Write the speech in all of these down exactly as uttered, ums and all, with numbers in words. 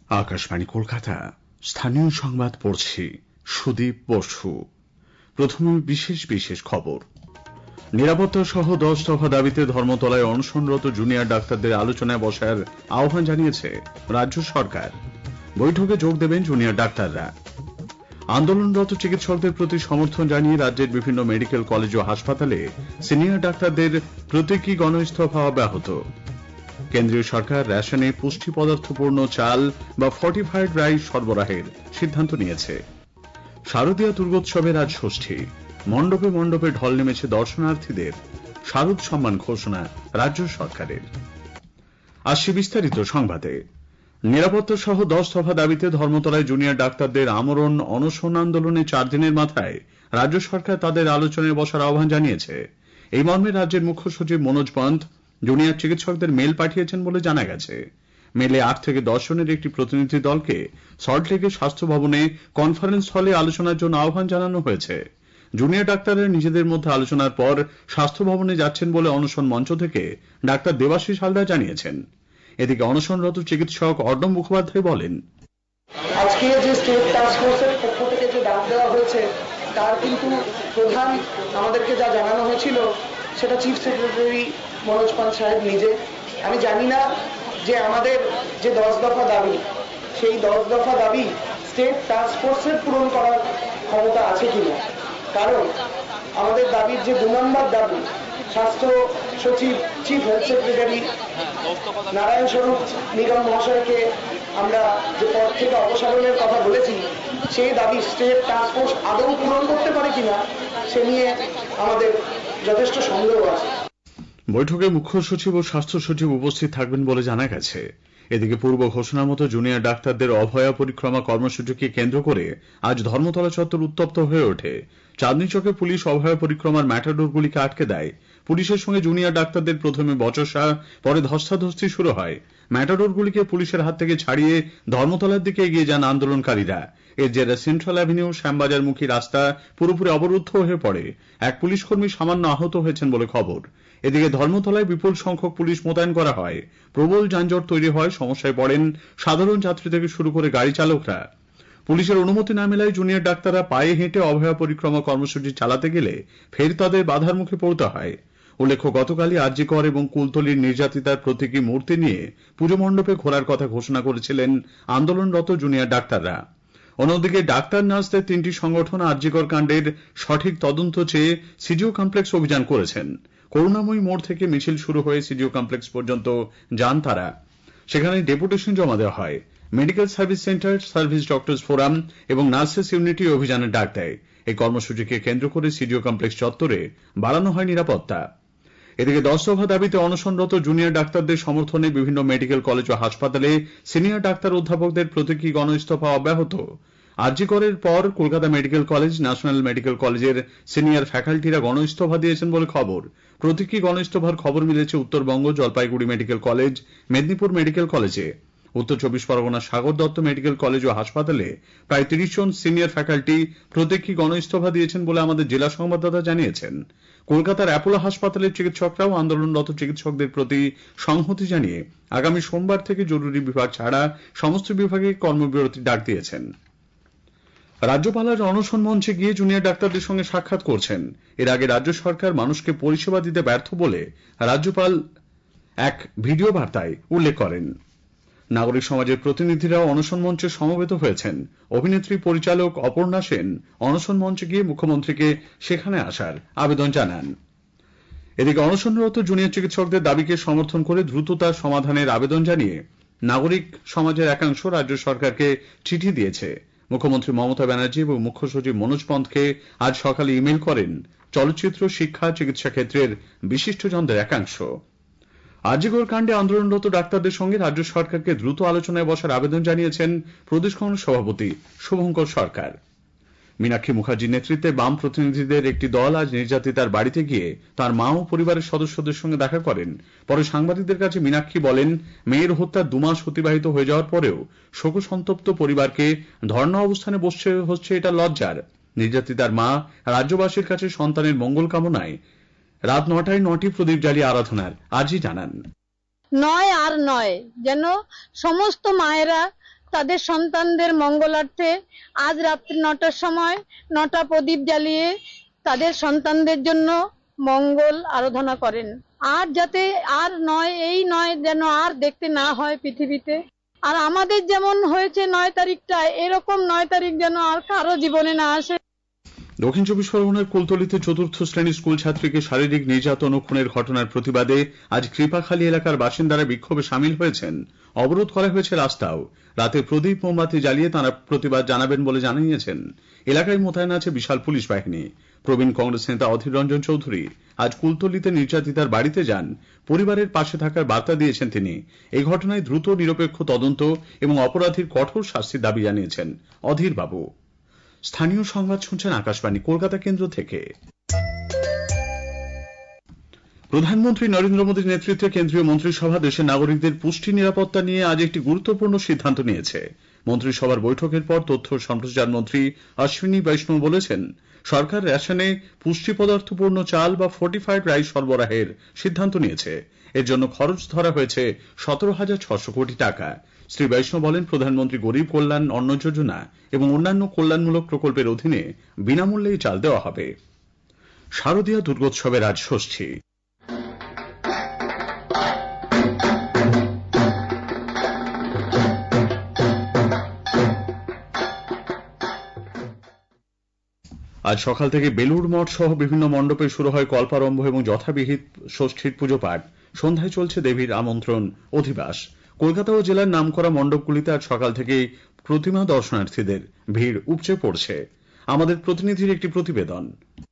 আকাশবাণী কলকাতা, স্থানীয় সংবাদ পড়ছি সুদীপ বসু। প্রথমে বিশেষ বিশেষ খবর। নিরাপত্তা সহ দশ দফা দাবিতে ধর্মতলায় অনশনরত জুনিয়র ডাক্তারদের আলোচনায় বসার আহ্বান জানিয়েছে রাজ্য সরকার। বৈঠকে যোগ দেবেন জুনিয়র ডাক্তাররা। আন্দোলনরত চিকিৎসকদের প্রতি সমর্থন জানিয়ে রাজ্যের বিভিন্ন মেডিকেল কলেজ ও হাসপাতালে সিনিয়র ডাক্তারদের প্রতীকী গণইস্তফা অব্যাহত। কেন্দ্রীয় সরকার রেশনে পুষ্টি পদার্থপূর্ণ চাল বা ফর্টিফাইড রাইস সরবরাহের সিদ্ধান্ত নিয়েছে। শারদীয় দুর্গোৎসবের আজ ষষ্ঠী। মণ্ডপে মণ্ডপে ঢল নেমেছে দর্শনার্থীদের। শারদ সম্মান ঘোষণা রাজ্য সরকারের। আসছে বিস্তারিত সংবাদে। নিরাপত্তা সহ দশ দফা দাবিতে ধর্মতলায় জুনিয়র ডাক্তারদের আমরণ অনশন আন্দোলনে চার দিনের মাথায় রাজ্য সরকার তাদের আলোচনায় বসার আহ্বান জানিয়েছে। এই মর্মে রাজ্যের মুখ্য সচিব মনোজ পন্ত জুনিয়র চিকিৎসকদের মেল পাঠিয়েছেন বলে জানা গেছে। মেলে আট থেকে দশ জনের একটি প্রতিনিধি দলকে সল্টলেকের স্বাস্থ্য ভবনে কনফারেন্স হলে আলোচনার জন্য আহ্বান জানানো হয়েছে। জুনিয়র ডাক্তাররা নিজেদের মধ্যে আলোচনার পর স্বাস্থ্য ভবনে যাচ্ছেন বলে অনশন মঞ্চ থেকে ডাক্তার দেবাশিস হালদার জানিয়েছেন। এদিকে অনশনরত চিকিৎসক অর্ণব মুখোপাধ্যায় বলেন, আজকে যে স্টেট টাস্ক ফোর্সের পক্ষ থেকে যে ডাক দেওয়া হয়েছে তার কিন্তু প্রধান আমাদেরকে যা জানানো হয়েছিল সেটা চিফ সেক্রেটারি মনোজ পান্ত সাহেব নিজে। আমি জানি না যে আমাদের যে দশ দফা দাবি সেই দশ দফা দাবি স্টেট টাস্ক ফোর্সের পূরণ করার ক্ষমতা আছে কিনা, কারণ আমাদের দাবির যে দু নম্বর দাবি স্বাস্থ্য সচিব চিফ হেলথ সেক্রেটারি নারায়ণ স্বরূপ নিগম মহাশয়কে আমরা যে পদ থেকে অপসারণের কথা বলেছি সেই দাবি স্টেট টাস্ক ফোর্স আদৌ পূরণ করতে পারে কিনা সে নিয়ে আমাদের যথেষ্ট সন্দেহ আছে। বৈঠকে মুখ্য সচিব ও স্বাস্থ্য সচিব উপস্থিত থাকবেন বলে জানা গেছে। এদিকে পূর্ব ঘোষণার মতো জুনিয়র ডাক্তারদের অভয়া পরিক্রমা কর্মসূচিকে কেন্দ্র করে আজ ধর্মতলা চত্বর উত্তপ্ত হয়ে ওঠে। চাঁদনী চকে পুলিশ অভয়া পরিক্রমার ম্যাটাডোরগুলিকে আটকে দেয়। পুলিশের সঙ্গে জুনিয়র ডাক্তারদের প্রথমে বচসা, পরে ধস্তাধস্তি শুরু হয়। ম্যাটাডোরগুলিকে পুলিশের হাত থেকে ছাড়িয়ে ধর্মতলার দিকে এগিয়ে যান আন্দোলনকারীরা। এর জেরে সেন্ট্রাল অ্যাভিনিউ শ্যামবাজারমুখী রাস্তা পুরোপুরি অবরুদ্ধ হয়ে পড়ে। এক পুলিশ কর্মী সামান্য আহত হয়েছেন বলে খবর। এদিকে ধর্মতলায় বিপুল সংখ্যক পুলিশ মোতায়েন করা হয়। প্রবল যানজট তৈরি হয়, সমস্যায় পড়েন সাধারণ যাত্রী থেকে শুরু করে গাড়ি চালকরা। পুলিশের অনুমতি না মেলায় জুনিয়র ডাক্তাররা পায়ে হেঁটে অভয়া পরিক্রমা কর্মসূচি চালাতে গেলে ফের তাদের বাধার মুখে পড়তে হয়। উল্লেখ্য, গতকালই আর জি কর এবং কুলতলির নির্যাতিতার প্রতীকী মূর্তি নিয়ে পুজো মণ্ডপে ঘোরার কথা ঘোষণা করেছিলেন আন্দোলনরত জুনিয়র ডাক্তাররা। অন্যদিকে ডাক্তার নার্সদের তিনটি সংগঠন আর জি কর কাণ্ডের সঠিক তদন্ত চেয়ে সিজিও কমপ্লেক্স অভিযান করেছেন। করুণাময়ী মোড় থেকে মিছিল শুরু হয়ে সিজিও কমপ্লেক্স পর্যন্ত যান তারা। সেখানে ডেপুটেশন জমা দেওয়া হয়। Medical service centre, service doctors forum এবং নার্সেস ইউনিটি অভিযানের ডাক দেয়। এই কর্মসূচিকে কেন্দ্র করে সিজিও কমপ্লেক্স চত্বরে বাড়ানো হয় নিরাপত্তা। এদিকে দশ দফা দাবিতে অনশনরত জুনিয়র ডাক্তারদের সমর্থনে বিভিন্ন মেডিকেল কলেজ ও হাসপাতালে সিনিয়র ডাক্তার অধ্যাপকদের প্রতীকী গণইস্তফা অব্যাহত। আর জি করের পর Kolkata medical college, national medical কলেজের সিনিয়র ফ্যাকাল্টিরা গণইস্তফা দিয়েছেন বলে খবর। প্রতীকী গণইস্তফার খবর মিলেছে Uttarbanga, Jalpaiguri medical college, Medinipur medical কলেজে। উত্তর চব্বিশ পরগনার সাগর দত্ত মেডিকেল কলেজ ও হাসপাতালে প্রায় তিরিশ জন সিনিয়র ফ্যাকাল্টি প্রতীকী গণইস্তফা দিয়েছেন বলে আমাদের জেলা সংবাদদাতা জানিয়েছেন। কলকাতার অ্যাপোলো হাসপাতালের চিকিৎসকরাও আন্দোলনরত চিকিৎসকদের প্রতি সংহতি জানিয়ে আগামী সোমবার থেকে জরুরি বিভাগ ছাড়া সমস্ত বিভাগে কর্মবিরতির ডাক দিয়েছেন। রাজ্যপাল আজ অনশন মঞ্চে গিয়ে জুনিয়র ডাক্তারদের সঙ্গে সাক্ষাৎ করছেন। এর আগে রাজ্য সরকার মানুষকে পরিষেবা দিতে ব্যর্থ বলে রাজ্যপাল এক ভিডিও বার্তায় উল্লেখ করেন। নাগরিক সমাজের প্রতিনিধিরাও অনশন মঞ্চে সমবেত হয়েছেন। অভিনেত্রী পরিচালক অপর্ণা সেন অনশন মঞ্চে গিয়ে মুখ্যমন্ত্রীকে সেখানে আসার আবেদন জানান। এদিকে অনশনরত জুনিয়র চিকিৎসকদের দাবিকে সমর্থন করে দ্রুততার সমাধানের আবেদন জানিয়ে নাগরিক সমাজের একাংশ রাজ্য সরকারকে চিঠি দিয়েছে। মুখ্যমন্ত্রী মমতা ব্যানার্জি এবং মুখ্য সচিব মনোজ পন্তকে আজ সকালে ইমেল করেন চলচ্চিত্র, শিক্ষা, চিকিৎসা ক্ষেত্রের বিশিষ্টজনদের একাংশ। আর জি কর কাণ্ডে আন্দোলনরত ডাক্তারদের সঙ্গে রাজ্য সরকারকে দ্রুত আলোচনায় বসার আবেদন জানিয়েছেন প্রদেশ কংগ্রেস সভাপতি শুভঙ্কর সরকার। মীনাক্ষী মুখার্জির নেতৃত্বে বাম প্রতিনিধিদের একটি দল আজ নির্যাতিতার বাড়িতে গিয়ে তার মা ও পরিবারের সদস্যদের সঙ্গে দেখা করেন। পরে সাংবাদিকদের কাছে মীনাক্ষী বলেন, মেয়ের হত্যার দুমাস অতিবাহিত হয়ে যাওয়ার পরেও শোকসন্তপ্ত পরিবারকে ধর্ণা অবস্থানে বসতে হচ্ছে, এটা লজ্জার। নির্যাতিতার মা রাজ্যবাসীর কাছে সন্তানের মঙ্গল কামনায় রাত নটায় নটি প্রদীপ জ্বালিয়ে আরাধনার আজই জানান। নয় আর নয়, যেন সমস্ত মায়েরা তাদের সন্তানদের মঙ্গলার্থে আজ রাত্রি নটার সময় নটা প্রদীপ জ্বালিয়ে তাদের সন্তানদের জন্য মঙ্গল আরাধনা করেন। আর যাতে আর নয় এই নয় যেন আর দেখতে না হয় পৃথিবীতে। আর আমাদের যেমন হয়েছে নয় তারিখটা, এরকম নয় তারিখ যেন আর কারো জীবনে না আসে। দক্ষিণ চব্বিশ পরগনার কুলতলিতে চতুর্থ শ্রেণীর স্কুল ছাত্রীকে শারীরিক নির্যাতন ও খুনের ঘটনার প্রতিবাদে আজ কৃপাখালী এলাকার বাসিন্দারা বিক্ষোভে সামিল হয়েছেন। অবরোধ করা হয়েছে রাস্তাও। রাতে প্রদীপ মোমবাতি জ্বালিয়ে তাঁরা প্রতিবাদ জানাবেন বলে জানিয়েছেন। এলাকায় মোতায়েন আছে বিশাল পুলিশ বাহিনী। প্রবীণ কংগ্রেস নেতা অধীর রঞ্জন চৌধুরী আজ কুলতলিতে নির্যাতিতার বাড়িতে যান। পরিবারের পাশে থাকার বার্তা দিয়েছেন তিনি। এই ঘটনায় দ্রুত নিরপেক্ষ তদন্ত এবং অপরাধীর কঠোর শাস্তির দাবি জানিয়েছেন অধীর বাবু। স্থানীয় সংবাদ শুনছেন আকাশবাণী কলকাতা কেন্দ্র থেকে। প্রধানমন্ত্রী নরেন্দ্র মোদীর নেতৃত্বে কেন্দ্রীয় মন্ত্রিসভা দেশের নাগরিকদের পুষ্টি নিরাপত্তা নিয়ে আজ একটি গুরুত্বপূর্ণ সিদ্ধান্ত নিয়েছে। মন্ত্রিসভার বৈঠকের পর তথ্য ও সম্প্রচার মন্ত্রী অশ্বিনী বৈষ্ণব বলেছেন, সরকার রেশনে পুষ্টি পদার্থপূর্ণ চাল বা ফোর্টিফাইড রাইস সরবরাহের সিদ্ধান্ত নিয়েছে। এর জন্য খরচ ধরা হয়েছে সতেরো হাজার ছশো কোটি টাকা। শ্রী বৈষ্ণব বলেন, প্রধানমন্ত্রী গরিব কল্যাণ অন্ন যোজনা এবং অন্যান্য কল্যাণমূলক প্রকল্পের অধীনে বিনামূল্যে এই চাল দেওয়া হবে। শারদীয়া দুর্গোৎসবের আজ ষষ্ঠী। আজ সকাল থেকে বেলুড় মঠ সহ বিভিন্ন মণ্ডপে শুরু হয় কল্পারম্ভ এবং যথাবিহিত ষষ্ঠীর পুজো পাঠ। সন্ধ্যায় চলছে দেবীর আমন্ত্রণ অধিবাস। কলকাতা ও জেলার নামকরা মণ্ডপগুলিতে আজ সকাল থেকেই প্রতিমা দর্শনার্থীদের ভিড় উপচে পড়ছে। আমাদের প্রতিনিধির একটি প্রতিবেদন।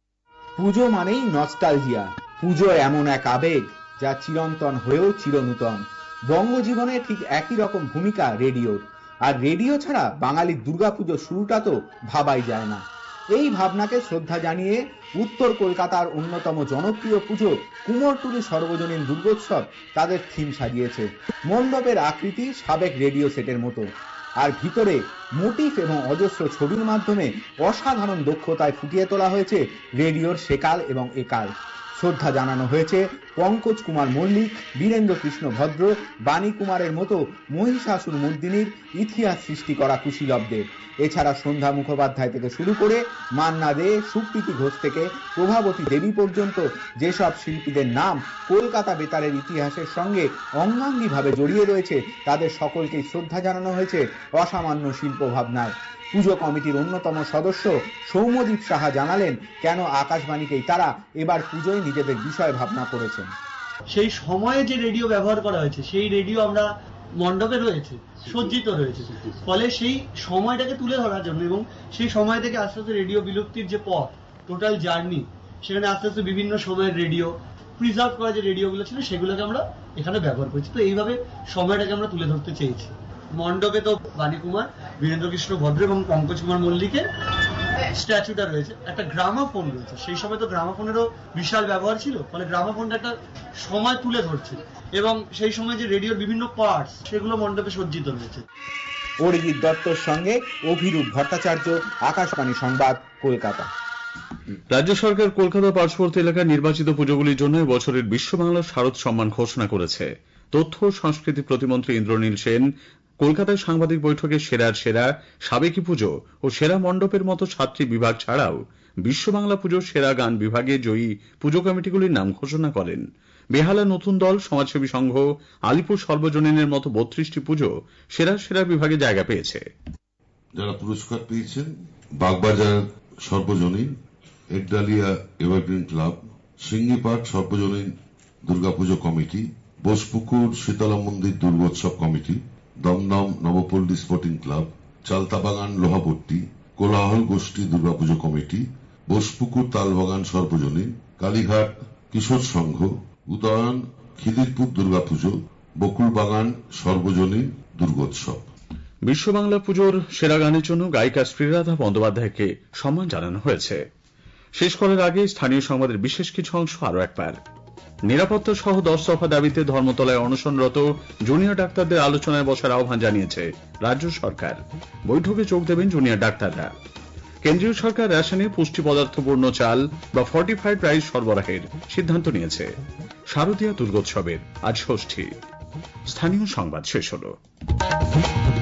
পুজো মানেই নস্টালজিয়া। পুজো এমন এক আবেগ যা চিরন্তন হয়েও চিরনূতন। বঙ্গজীবনে ঠিক একই রকম ভূমিকা রেডিওর। আর রেডিও ছাড়া বাঙালির দুর্গাপুজো শুরুটা তো ভাবাই যায় না। এই ভাবনাকে শ্রদ্ধা জানিয়ে উত্তর কলকাতার অন্যতম জনপ্রিয় পুজো কুমোরটুলি সর্বজনীন দুর্গোৎসব তাদের থিম সাজিয়েছে। মণ্ডপের আকৃতি সাবেক রেডিও সেটের মতো, আর ভিতরে মোটিফ এবং অজস্র ছবির মাধ্যমে অসাধারণ দক্ষতায় ফুটিয়ে তোলা হয়েছে রেডিওর সেকাল এবং একাল। শ্রদ্ধা জানানো হয়েছে পঙ্কজ কুমার মল্লিক, বীরেন্দ্র কৃষ্ণ ভদ্র, বাণী কুমারের মতো মহিষাসুর মর্দিনীর ইতিহাস সৃষ্টি করা কুশীলবদের। এছাড়া সন্ধ্যা মুখোপাধ্যায় থেকে শুরু করে মান্না দে, সুপ্রীতি ঘোষ থেকে প্রভাবতী দেবী পর্যন্ত যেসব শিল্পীদের নাম কলকাতা বেতারের ইতিহাসের সঙ্গে অঙ্গাঙ্গিভাবে জড়িয়ে রয়েছে, তাদের সকলকেই শ্রদ্ধা জানানো হয়েছে অসামান্য শিল্প ভাবনায়। পুজো কমিটির অন্যতম সদস্য সৌম্যদীপ সাহা জানালেন, কেন আকাশবাণীকেই তারা এবার পুজোয় নিজেদের বিষয় ভাবনা করেছেন। সেই সময়ে যে রেডিও ব্যবহার করা হয়েছে, সেই রেডিও আমরা মণ্ডপে রয়েছে, সজ্জিত রয়েছে, ফলে সেই সময়টাকে তুলে ধরার জন্য এবং সেই সময় থেকে আস্তে আস্তে রেডিও বিলুপ্তির যে পথ, টোটাল জার্নি, সেখানে আস্তে আস্তে বিভিন্ন সময়ের রেডিও প্রিজার্ভ করা যে রেডিওগুলো ছিল সেগুলোকে আমরা এখানে ব্যবহার করছি। তো এইভাবে সময়টাকে আমরা তুলে ধরতে চেয়েছি। মণ্ডপে তো বাণী কুমার, বীরেন্দ্র কৃষ্ণ ভদ্র এবং পঙ্কজ কুমার মল্লিকের স্ট্যাচুটা রয়েছে। একটা গ্রামাফোন রয়েছে, সেই সময় তো গ্রামাফোনেরও বিশাল ব্যবহার ছিল, ফলে গ্রামাফোনটা একটা সময় তুলে ধরছে এবং সেই সময় যে রেডিওর বিভিন্ন পার্টস সেগুলো মণ্ডপে সজ্জিত রয়েছে। অরিজিৎ দত্তর সঙ্গে অভিরূপ ভট্টাচার্য, আকাশবাণী সংবাদ, কলকাতা। রাজ্য সরকার কলকাতা পার্শ্ববর্তী এলাকার নির্বাচিত পুজোগুলির জন্য বছরের বিশ্ব বাংলা শারদ সম্মান ঘোষণা করেছে। তথ্য ও সংস্কৃতি প্রতিমন্ত্রী ইন্দ্রনীল সেন কলকাতায় সাংবাদিক বৈঠকে সেরার সেরা, সাবেকি পুজো ও সেরা মণ্ডপের মতো সাতটি বিভাগ ছাড়াও বিশ্ব বাংলা পুজোর সেরা গান বিভাগে জয়ী পুজো কমিটিগুলির নাম ঘোষণা করেন। বেহালা নতুন দল, সমাজসেবী সংঘ, আলিপুর সর্বজনীনের মতো বত্রিশটি পুজো সেরা সেরা বিভাগে জায়গা পেয়েছে। যারা পুরস্কার পেয়েছেন, বাগবাজার সর্বজনীন, একডালিয়া এভারগ্রিন ক্লাব, সিঙ্গিপাট সর্বজনীন দুর্গাপুজো কমিটি, বোসপুকুর শীতলা মন্দির Durgotsav committee, Dumdum Nabapally sporting club, Chaltabagan Lohapatti, কোলাহল গোষ্ঠী দুর্গাপুজো কমিটি, বোসপুকুর তালবাগান সর্বজনীন, কালীঘাট কিশোর সংঘ, উদয়ন খিদিরপুর দুর্গাপুজো, বকুলবাগান সর্বজনীন দুর্গোৎসব। বিশ্ব বাংলা পুজোর সেরা গানের জন্য গায়িকা শ্রীরাধা বন্দ্যোপাধ্যায়কে সম্মান জানানো হয়েছে। শেষ করার আগে স্থানীয় সংবাদের বিশেষ কিছু অংশ আরো একবার। নিরাপত্তা সহ দশ দফা দাবিতে ধর্মতলায় অনশনরত জুনিয়র ডাক্তারদের আলোচনায় বসার আহ্বান জানিয়েছে রাজ্য সরকার। বৈঠকে যোগ দেবেন জুনিয়র ডাক্তাররা। কেন্দ্রীয় সরকার রেশনে পুষ্টি পদার্থপূর্ণ চাল বা ফর্টিফাইড রাইস সরবরাহের সিদ্ধান্ত নিয়েছে। শারদীয়া দুর্গোৎসবের আজ ষষ্ঠী। স্থানীয় সংবাদ শেষ হল।